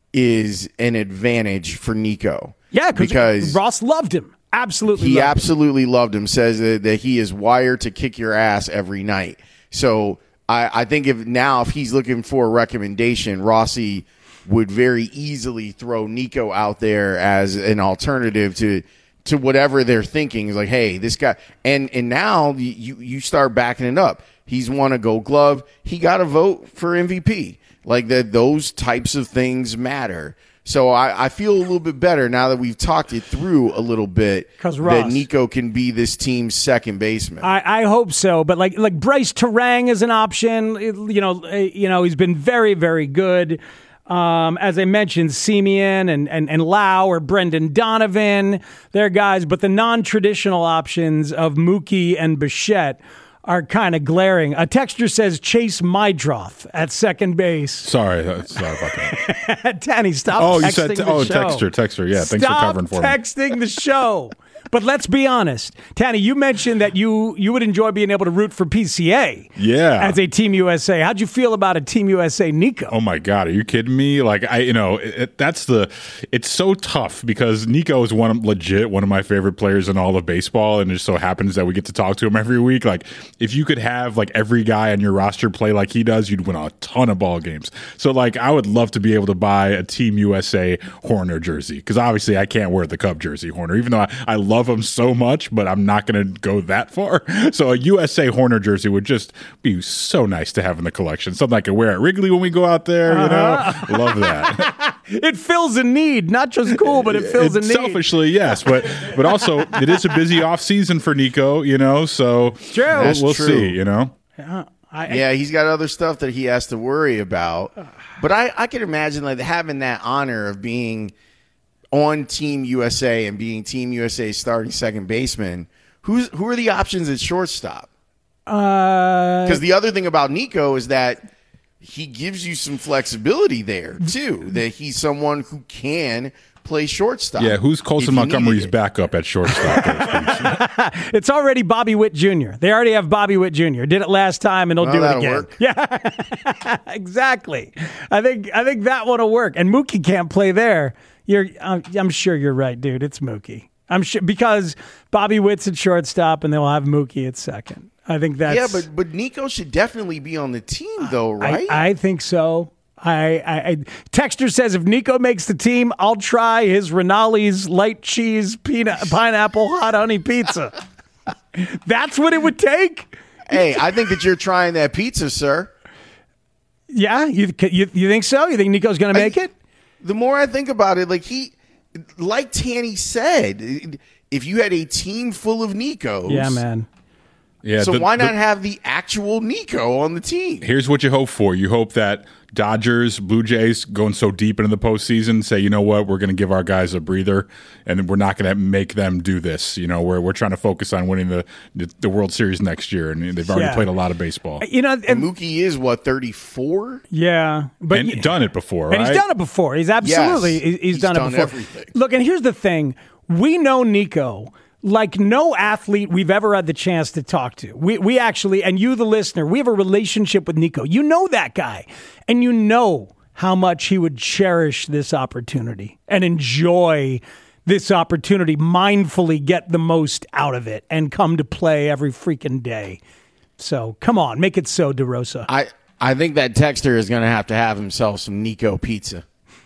Speaker 13: is an advantage for Nico.
Speaker 10: Yeah,
Speaker 13: because
Speaker 10: Ross loved him. Absolutely
Speaker 13: He
Speaker 10: loved
Speaker 13: absolutely loved him. Says that, that he is wired to kick your ass every night. So I, I think if now if he's looking for a recommendation, Rossi would very easily throw Nico out there as an alternative to to whatever they're thinking. Is like, hey, this guy, and and now you you start backing it up. He's won a Gold Glove. He got a vote for M V P. Like that, those types of things matter. So I, I feel a little bit better now that we've talked it through a little bit that Nico can be this team's second baseman.
Speaker 10: I, I hope so, but like like Bryce Terang is an option. You know, you know he's been very very good. Um, as I mentioned, Semien and, and, and Lau or Brendan Donovan, they're guys, but the non-traditional options of Mookie and Bichette are kind of glaring. A texter says Chase Mydroth at second base.
Speaker 20: Sorry, sorry about that.
Speaker 10: Danny, stop
Speaker 20: oh,
Speaker 10: texting
Speaker 20: you said,
Speaker 10: the
Speaker 20: oh,
Speaker 10: show.
Speaker 20: texter, texter. Yeah, thanks
Speaker 10: stop
Speaker 20: for covering for me.
Speaker 10: Stop texting the show. But let's be honest. Tanny, you mentioned that you, you would enjoy being able to root for P C A
Speaker 20: yeah.
Speaker 10: as a Team U S A. How'd you feel about a Team U S A Nico?
Speaker 20: Oh, my God. Are you kidding me? Like, I, you know, it, that's the – it's so tough because Nico is one of, legit one of my favorite players in all of baseball, and it just so happens that we get to talk to him every week. Like, if you could have, like, every guy on your roster play like he does, you'd win a ton of ball games. So, like, I would love to be able to buy a Team U S A Horner jersey because obviously I can't wear the Cub jersey, Horner, even though I, I love him so much. But I'm not going to go that far. So a U S A Horner jersey would just be so nice to have in the collection. Something I could wear at Wrigley when we go out there, you know? Uh-huh. Love that.
Speaker 10: It fills a need. Not just cool, but it fills
Speaker 20: it,
Speaker 10: a need.
Speaker 20: Selfishly, yes. But but also, it is a busy off season for Nico, you know? So
Speaker 10: true.
Speaker 20: we'll, we'll
Speaker 13: true.
Speaker 20: see, you know?
Speaker 10: Yeah, I,
Speaker 13: yeah, he's got other stuff that he has to worry about. But I, I can imagine like having that honor of being – on Team U S A and being Team U S A's starting second baseman, who's who are the options at shortstop? Because uh, the other thing about Nico is that he gives you some flexibility there too. That he's someone who can play shortstop.
Speaker 20: Yeah, who's Colson Montgomery's backup at shortstop?
Speaker 10: It's already Bobby Witt Junior They already have Bobby Witt Junior Did it last time, and they'll
Speaker 13: well,
Speaker 10: do it
Speaker 13: that'll
Speaker 10: again.
Speaker 13: Work.
Speaker 10: Yeah, exactly. I think I think that one'll work. And Mookie can't play there. You're, I'm, I'm sure you're right, dude. It's Mookie. I'm sure because Bobby Witt's at shortstop, and they'll have Mookie at second. I think that's
Speaker 13: yeah, but but Nico should definitely be on the team, though, right?
Speaker 10: I, I think so. I, I, I Texter says if Nico makes the team, I'll try his Rinaldi's light cheese peanut pineapple hot honey pizza. That's what it would take.
Speaker 13: Hey, I think that you're trying that pizza, sir.
Speaker 10: Yeah, you you, you think so? You think Nico's going to make
Speaker 13: I,
Speaker 10: it?
Speaker 13: The more I think about it, like he, like Tanny said, if you had a team full of Nikos,
Speaker 10: yeah, man.
Speaker 20: Yeah,
Speaker 13: so
Speaker 20: the,
Speaker 13: why not
Speaker 20: the,
Speaker 13: have the actual Nico on the team?
Speaker 20: Here's what you hope for. You hope that Dodgers, Blue Jays going so deep into the postseason say, you know what, we're going to give our guys a breather, and we're not going to make them do this. You know, we're, we're trying to focus on winning the, the, the World Series next year, and they've already
Speaker 10: yeah.
Speaker 20: played a lot of baseball.
Speaker 10: You know,
Speaker 13: and, and Mookie is, what, thirty-four?
Speaker 10: Yeah. but
Speaker 20: And done it before,
Speaker 10: And
Speaker 20: right?
Speaker 10: he's done it before. He's absolutely
Speaker 13: yes,
Speaker 10: he's,
Speaker 13: he's
Speaker 10: done,
Speaker 13: done
Speaker 10: it before.
Speaker 13: Everything.
Speaker 10: Look, and here's the thing. We know Nico like no athlete we've ever had the chance to talk to. We we actually, and you, the listener, we have a relationship with Nico. You know that guy, and you know how much he would cherish this opportunity and enjoy this opportunity, mindfully get the most out of it, and come to play every freaking day. So come on, make it so, DeRosa.
Speaker 13: I, I think that Texter is going to have to have himself some Nico pizza.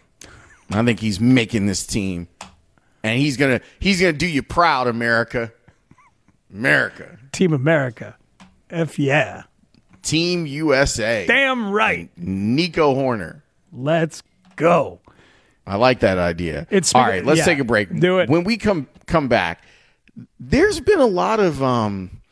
Speaker 13: I think he's making this team. And he's gonna he's gonna do you proud, America. America.
Speaker 10: Team America. F yeah.
Speaker 13: Team U S A.
Speaker 10: Damn right.
Speaker 13: Nico Horner.
Speaker 10: Let's go.
Speaker 13: I like that idea.
Speaker 10: It's
Speaker 13: all right, let's
Speaker 10: yeah,
Speaker 13: take a break.
Speaker 10: Do it.
Speaker 13: When we come come back, there's been a lot of um,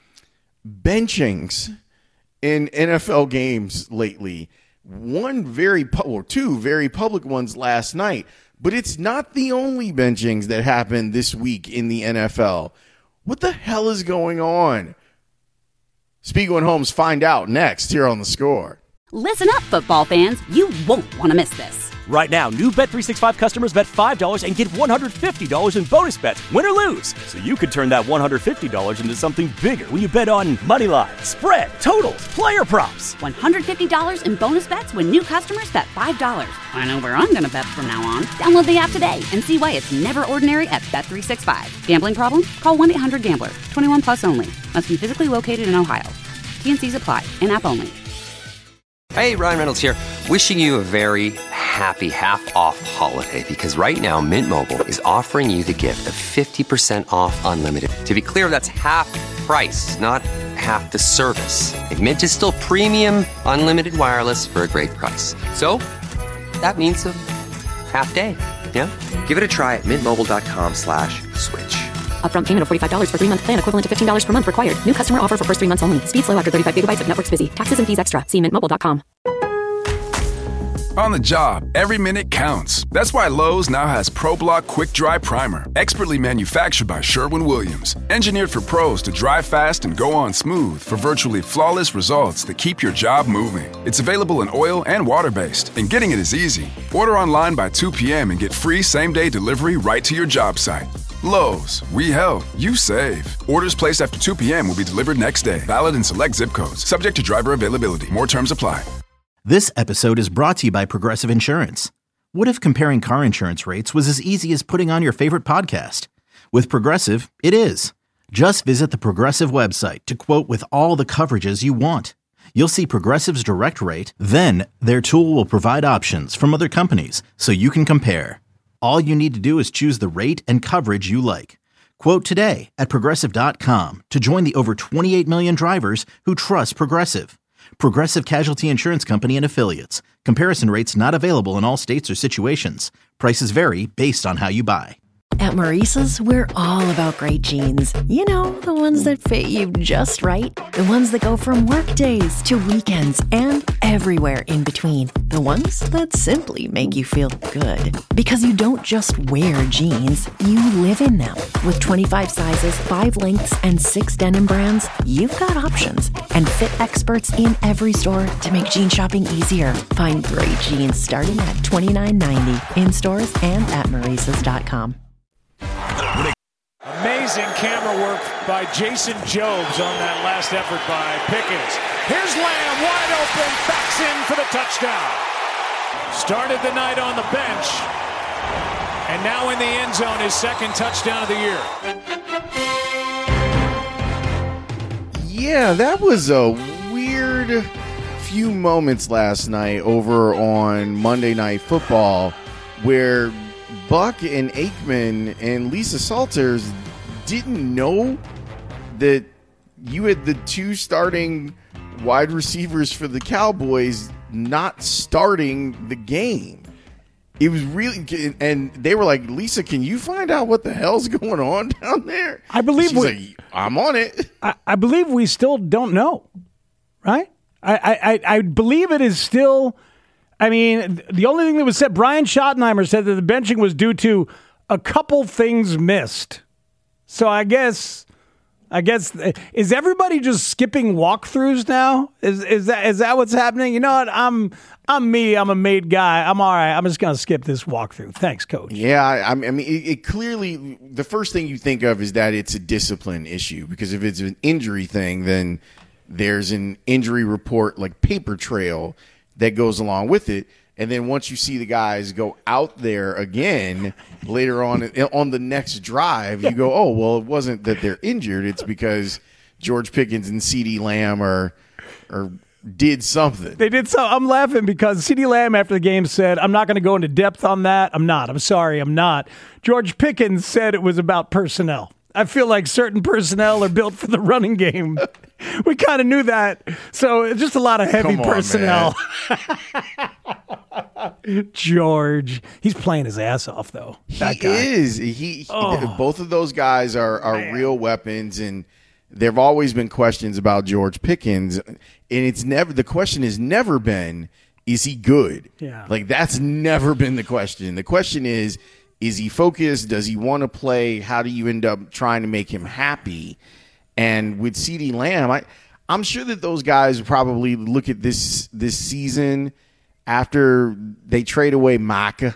Speaker 13: benchings in N F L games lately. One very pu- or two very public ones last night. But it's not the only benchings that happened this week in the N F L. What the hell is going on? Spiegel and Holmes find out next here on The Score.
Speaker 1: Listen up, football fans. You won't want to miss this.
Speaker 2: Right now, new Bet three sixty-five customers bet five dollars and get one hundred fifty dollars in bonus bets, win or lose. So you could turn that one hundred fifty dollars into something bigger when you bet on money line, spread, totals, player props.
Speaker 1: one hundred fifty dollars in bonus bets when new customers bet five dollars. I know where I'm going to bet from now on. Download the app today and see why it's never ordinary at Bet three sixty-five. Gambling problem? Call one eight hundred gambler. twenty-one plus only. Must be physically located in Ohio. T N Cs apply. In-app only.
Speaker 15: Hey, Ryan Reynolds here. Wishing you a very happy half-off holiday because right now Mint Mobile is offering you the gift of fifty percent off unlimited. To be clear, that's half price, not half the service. And Mint is still premium unlimited wireless for a great price. So that means a half day, yeah? Give it a try at mintmobile.com slash switch.
Speaker 16: Upfront payment of forty-five dollars for three-month plan equivalent to fifteen dollars per month required. New customer offer for first three months only. Speed slow after thirty-five gigabytes if network's busy. Taxes and fees extra. See mint mobile dot com.
Speaker 3: On the job, every minute counts. That's why Lowe's now has ProBlock Quick Dry Primer, expertly manufactured by Sherwin-Williams. Engineered for pros to dry fast and go on smooth for virtually flawless results that keep your job moving. It's available in oil and water-based, and getting it is easy. Order online by two p.m. and get free same-day delivery right to your job site. Lowe's, we help, you save. Orders placed after two p.m. will be delivered next day. Valid in select zip codes. Subject to driver availability. More terms apply.
Speaker 4: This episode is brought to you by Progressive Insurance. What if comparing car insurance rates was as easy as putting on your favorite podcast? With Progressive, it is. Just visit the Progressive website to quote with all the coverages you want. You'll see Progressive's direct rate, then their tool will provide options from other companies so you can compare. All you need to do is choose the rate and coverage you like. Quote today at Progressive dot com to join the over twenty-eight million drivers who trust Progressive. Progressive Casualty Insurance Company and Affiliates. Comparison rates not available in all states or situations. Prices vary based on how you buy.
Speaker 17: At Maurice's, we're all about great jeans. You know, the ones that fit you just right. The ones that go from work days to weekends and everywhere in between. The ones that simply make you feel good. Because you don't just wear jeans, you live in them. With twenty-five sizes, five lengths, and six denim brands, you've got options. And fit experts in every store to make jean shopping easier. Find great jeans starting at twenty-nine ninety in stores and at Maurices dot com.
Speaker 5: Amazing camera work by Jason Jobs on that last effort by Pickens. Here's Lamb wide open, backs in for the touchdown. Started the night on the bench, and now in the end zone, his second touchdown of the year.
Speaker 13: Yeah, that was a weird few moments last night over on Monday Night Football where Buck and Aikman and Lisa Salters didn't know that you had the two starting wide receivers for the Cowboys not starting the game. It was really, and they were like, Lisa, can you find out what the hell's going on down there?
Speaker 10: I believe
Speaker 13: She's
Speaker 10: we,
Speaker 13: like, I'm on it.
Speaker 10: I, I believe we still don't know, right? I, I, I believe it is still. I mean, the only thing that was said, Brian Schottenheimer said that the benching was due to a couple things missed. So I guess, I guess, is everybody just skipping walkthroughs now? Is is that is that what's happening? You know what? I'm I'm me. I'm a made guy. I'm all right. I'm just gonna skip this walkthrough. Thanks, Coach.
Speaker 13: Yeah, I, I mean, it, it clearly the first thing you think of is that it's a discipline issue because if it's an injury thing, then there's an injury report like paper trail that goes along with it. And then once you see the guys go out there again later on on the next drive, you go, oh, well, it wasn't that they're injured. It's because George Pickens and CeeDee Lamb are, are did something.
Speaker 10: They did so. I'm laughing because CeeDee Lamb after the game said, I'm not going to go into depth on that. I'm not. I'm sorry. I'm not. George Pickens said it was about personnel. I feel like certain personnel are built for the running game. We kind of knew that. So just a lot of heavy
Speaker 13: Come on,
Speaker 10: personnel. George. He's playing his ass off, though. That
Speaker 13: he
Speaker 10: guy.
Speaker 13: is. He,
Speaker 10: Oh.
Speaker 13: Both of those guys are, are real weapons, and there have always been questions about George Pickens. And it's never the question has never been, is he good?
Speaker 10: Yeah.
Speaker 13: Like, that's never been the question. The question is, is he focused? Does he want to play? How do you end up trying to make him happy? And with CeeDee Lamb, I, I'm sure that those guys probably look at this this season after they trade away Maka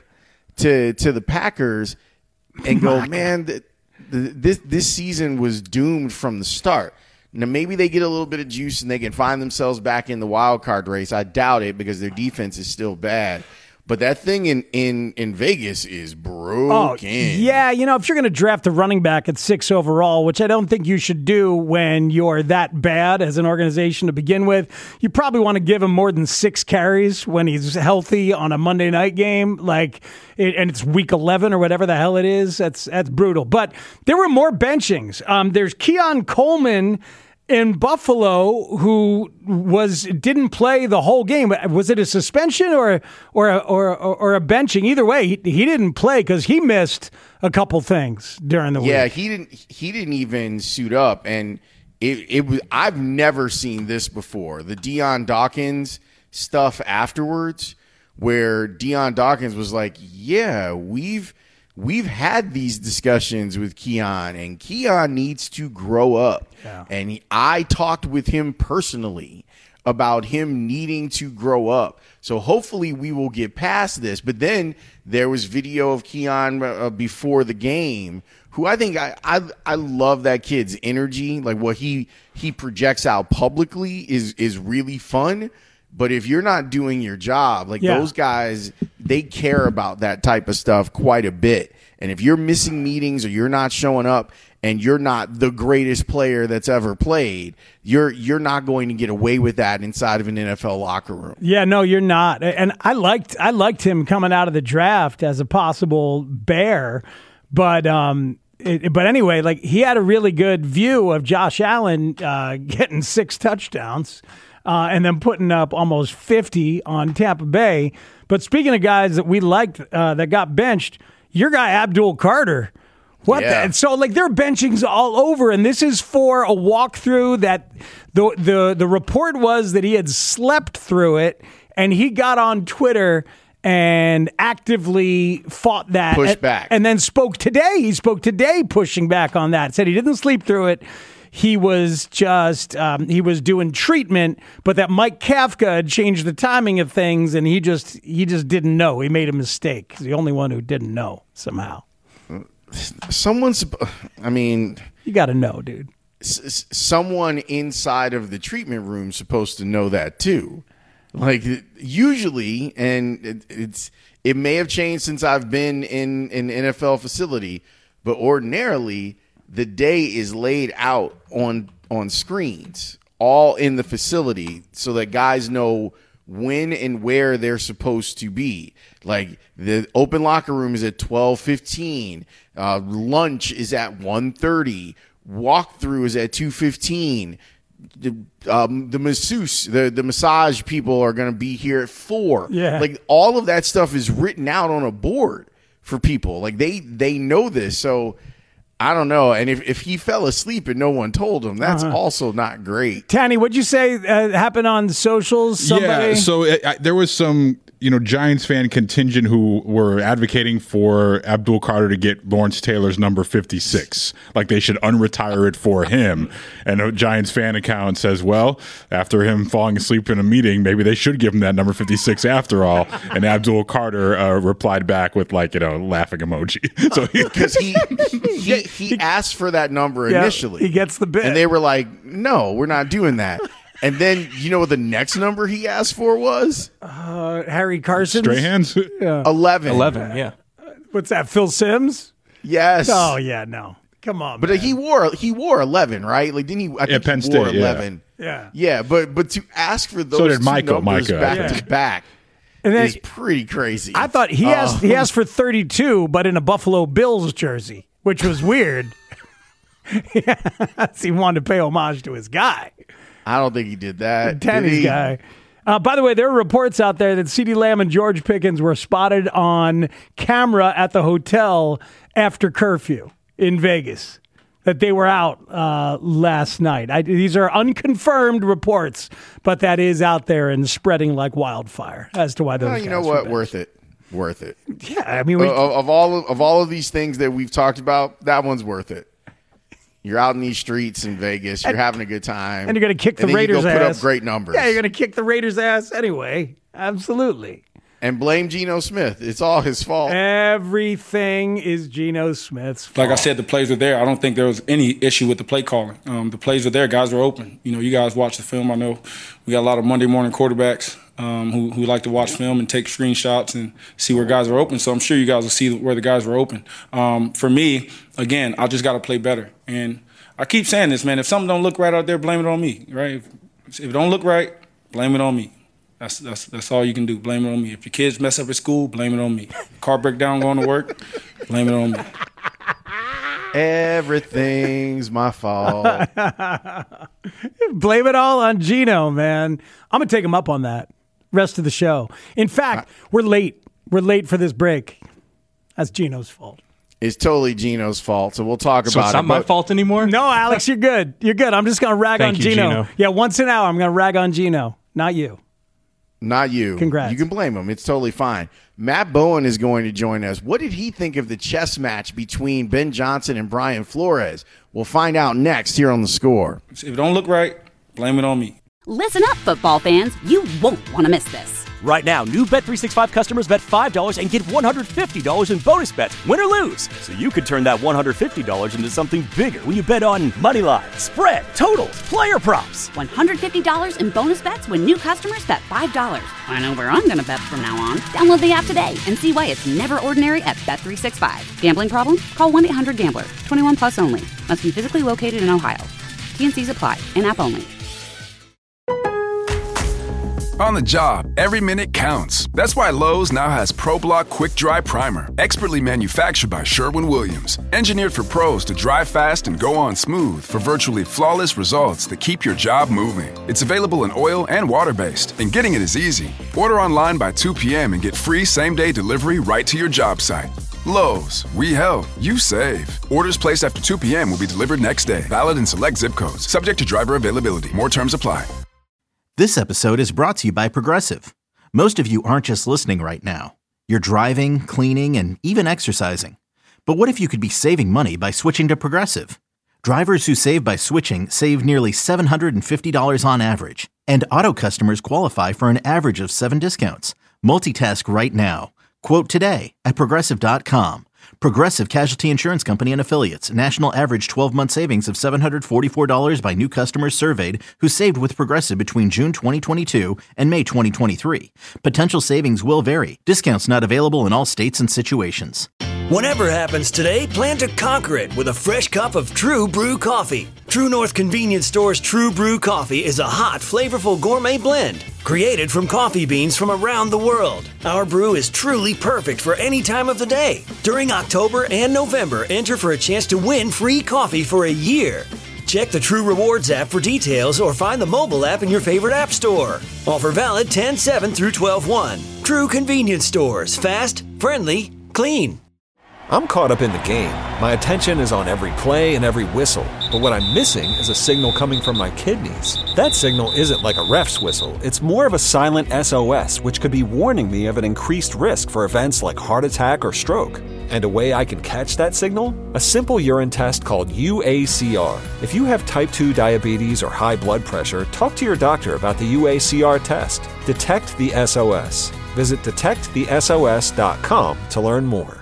Speaker 13: to to the Packers and go, man, th- th- this this season was doomed from the start. Now, maybe they get a little bit of juice and they can find themselves back in the wild card race. I doubt it because their defense is still bad. But that thing in, in, in Vegas is broken.
Speaker 10: Oh, yeah, you know, if you're going to draft a running back at six overall, which I don't think you should do when you're that bad as an organization to begin with, you probably want to give him more than six carries when he's healthy on a Monday night game, like, it, and it's week eleven or whatever the hell it is. That's that's brutal. But there were more benchings. Um, there's Keon Coleman in Buffalo, who was didn't play the whole game. Was it a suspension or or a, or, or a benching? Either way, he, he didn't play because he missed a couple things during the week.
Speaker 13: Yeah, he didn't. He didn't even suit up, and it it was. I've never seen this before. The Deion Dawkins stuff afterwards, where Deion Dawkins was like, "Yeah, we've." We've had these discussions with Keon, and Keon needs to grow up.
Speaker 10: Yeah.
Speaker 13: And he, I talked with him personally about him needing to grow up. So hopefully we will get past this. But then there was video of Keon uh, before the game, who I think I, I I love that kid's energy. Like what he he projects out publicly is is really fun. But if you're not doing your job, like
Speaker 10: Yeah.
Speaker 13: those guys, they care about that type of stuff quite a bit. And if you're missing meetings or you're not showing up and you're not the greatest player that's ever played, you're you're not going to get away with that inside of an N F L locker room.
Speaker 10: Yeah, no, you're not. And I liked I liked him coming out of the draft as a possible Bear, but um, it, but anyway, like he had a really good view of Josh Allen uh, getting six touchdowns. Uh, and then putting up almost fifty on Tampa Bay. But speaking of guys that we liked uh, that got benched, your guy Abdul Carter. What?
Speaker 13: Yeah.
Speaker 10: The, so like there are benchings all over, and this is for a walkthrough that the the the report was that he had slept through it, and he got on Twitter and actively fought that,
Speaker 13: Pushed
Speaker 10: and,
Speaker 13: back,
Speaker 10: and then spoke today. He spoke today, pushing back on that. Said he didn't sleep through it. He was just um, he was doing treatment, but that Mike Kafka had changed the timing of things, and he just he just didn't know. He made a mistake. He's the only one who didn't know somehow.
Speaker 13: Someone's, I mean,
Speaker 10: you got to know, dude.
Speaker 13: S- someone inside of the treatment room is supposed to know that too. Like usually, and it, it's it may have changed since I've been in an N F L facility, but ordinarily, the day is laid out on on screens, all in the facility, so that guys know when and where they're supposed to be. Like the open locker room is at twelve fifteen, uh, lunch is at one thirty, walkthrough is at two fifteen. The, um, the masseuse, the, the massage people are going to be here at four.
Speaker 10: Yeah.
Speaker 13: Like all of that stuff is written out on a board for people. Like they they know this, so. I don't know. And if, if he fell asleep and no one told him, that's
Speaker 10: uh-huh.
Speaker 13: also not great.
Speaker 10: Tanny, what'd you say uh, happened on the socials? Somebody?
Speaker 20: Yeah, so it, I, there was some, you know, Giants fan contingent who were advocating for Abdul Carter to get Lawrence Taylor's number fifty-six. Like they should unretire it for him. And a Giants fan account says, well, after him falling asleep in a meeting, maybe they should give him that number fifty-six after all. And Abdul Carter uh, replied back with like, you know, laughing emoji. So
Speaker 13: because he, he he asked for that number
Speaker 10: Yeah,
Speaker 13: initially.
Speaker 10: he gets the bit.
Speaker 13: And they were like, no, we're not doing that. And then you know what the next number he asked for was?
Speaker 10: Uh, Harry Carson.
Speaker 20: Strahans?
Speaker 10: Yeah.
Speaker 13: eleven.
Speaker 14: eleven, yeah.
Speaker 10: What's that? Phil Sims?
Speaker 13: Yes.
Speaker 10: Oh yeah, no. Come on,
Speaker 13: But
Speaker 10: man.
Speaker 13: he wore he wore eleven, right? Like didn't he? I
Speaker 20: Yeah,
Speaker 13: think
Speaker 20: Penn
Speaker 13: he wore
Speaker 20: State, yeah.
Speaker 13: eleven.
Speaker 10: Yeah.
Speaker 13: Yeah, but but to ask for those
Speaker 20: So did
Speaker 13: two
Speaker 20: Micah,
Speaker 13: numbers
Speaker 20: Micah, I
Speaker 13: back
Speaker 10: think.
Speaker 13: to back
Speaker 10: And then
Speaker 13: is pretty crazy.
Speaker 10: I thought he asked
Speaker 13: Uh,
Speaker 10: he asked for thirty-two, but in a Buffalo Bills jersey, which was weird. He wanted to pay homage to his guy.
Speaker 13: I don't think he did that.
Speaker 10: Tanny's
Speaker 13: did he?
Speaker 10: guy. Uh, by the way, there are reports out there that CeeDee Lamb and George Pickens were spotted on camera at the hotel after curfew in Vegas. that they were out uh, last night. I, these are unconfirmed reports, but that is out there and spreading like wildfire as to why those.
Speaker 13: Well,
Speaker 10: guys
Speaker 13: you know
Speaker 10: were
Speaker 13: what?
Speaker 10: benched.
Speaker 13: Worth it. Worth it.
Speaker 10: Yeah, I mean, we,
Speaker 13: of, of all of, of all of these things that we've talked about, that one's worth it. You're out in these streets in Vegas. You're
Speaker 10: and,
Speaker 13: having a good time,
Speaker 10: and you're going to kick the
Speaker 13: and then
Speaker 10: Raiders'
Speaker 13: you go
Speaker 10: ass.
Speaker 13: put up great numbers.
Speaker 10: Yeah, you're going to kick the Raiders' ass anyway. Absolutely.
Speaker 13: And blame Geno Smith. It's all his fault.
Speaker 10: Everything is Geno Smith's fault.
Speaker 21: Like I said, the plays were there. I don't think there was any issue with the play calling. Um, the plays were there. Guys were open. You know, you guys watch the film. I know we got a lot of Monday morning quarterbacks um, who, who like to watch film and take screenshots and see where guys are open. So I'm sure you guys will see where the guys were open. Um, for me, again, I just got to play better. And I keep saying this, man. If something don't look right out there, blame it on me, right? If, if it don't look right, blame it on me. That's that's that's all you can do. Blame it on me. If your kids mess up at school, blame it on me. Car break down going to work, blame it on me.
Speaker 13: Everything's my fault.
Speaker 10: Blame it all on Geno, man. I'm going to take him up on that rest of the show. In fact, we're late. We're late for this break. That's Geno's fault.
Speaker 13: It's totally Geno's fault, so we'll talk
Speaker 14: so
Speaker 13: about it.
Speaker 14: it's not my fault anymore?
Speaker 10: No, Alex, you're good. You're good. I'm just going to rag
Speaker 14: Thank
Speaker 10: on
Speaker 14: you,
Speaker 10: Geno.
Speaker 14: Geno.
Speaker 10: Yeah, once an hour, I'm going to rag on Geno, not you.
Speaker 13: Not you.
Speaker 10: Congrats.
Speaker 13: You can blame him. It's totally fine. Matt Bowen is going to join us. What did he think of the chess match between Ben Johnson and Brian Flores? We'll find out next here on The Score.
Speaker 21: If it don't look right, blame it on me.
Speaker 1: Listen up, football fans. You won't want to miss this.
Speaker 2: Right now, new Bet three sixty-five customers bet five dollars and get one hundred fifty dollars in bonus bets, win or lose. So you could turn that one hundred fifty dollars into something bigger when you bet on money line, spread, totals, player props.
Speaker 1: one hundred fifty dollars in bonus bets when new customers bet five dollars. I know where I'm going to bet from now on. Download the app today and see why it's never ordinary at Bet three sixty-five. Gambling problem? Call one eight hundred gambler. twenty-one plus only. Must be physically located in Ohio. T and C's apply. In-app only.
Speaker 3: On the job, every minute counts. That's why Lowe's now has ProBlock Quick Dry Primer, expertly manufactured by Sherwin-Williams. Engineered for pros to dry fast and go on smooth for virtually flawless results that keep your job moving. It's available in oil and water-based, and getting it is easy. Order online by two p.m. and get free same-day delivery right to your job site. Lowe's, we help, you save. Orders placed after two p.m. will be delivered next day. Valid in select zip codes. Subject to driver availability. More terms apply.
Speaker 4: This episode is brought to you by Progressive. Most of you aren't just listening right now. You're driving, cleaning, and even exercising. But what if you could be saving money by switching to Progressive? Drivers who save by switching save nearly seven hundred fifty dollars on average. And auto customers qualify for an average of seven discounts. Multitask right now. Quote today at Progressive dot com. Progressive Casualty Insurance Company and Affiliates. National average twelve-month savings of seven hundred forty-four dollars by new customers surveyed who saved with Progressive between June twenty twenty-two and May twenty twenty-three. Potential savings will vary. Discounts not available in all states and situations.
Speaker 22: Whatever happens today, plan to conquer it with a fresh cup of True Brew coffee. True North Convenience Store's True Brew coffee is a hot, flavorful gourmet blend created from coffee beans from around the world. Our brew is truly perfect for any time of the day. During October and November, enter for a chance to win free coffee for a year. Check the True Rewards app for details or find the mobile app in your favorite app store. Offer valid ten seven through twelve one. True Convenience Stores. Fast, friendly, clean.
Speaker 23: I'm caught up in the game. My attention is on every play and every whistle. But what I'm missing is a signal coming from my kidneys. That signal isn't like a ref's whistle. It's more of a silent S O S, which could be warning me of an increased risk for events like heart attack or stroke. And a way I can catch that signal? A simple urine test called U A C R. If you have type two diabetes or high blood pressure, talk to your doctor about the U A C R test. Detect the S O S. Visit detect the S O S dot com to learn more.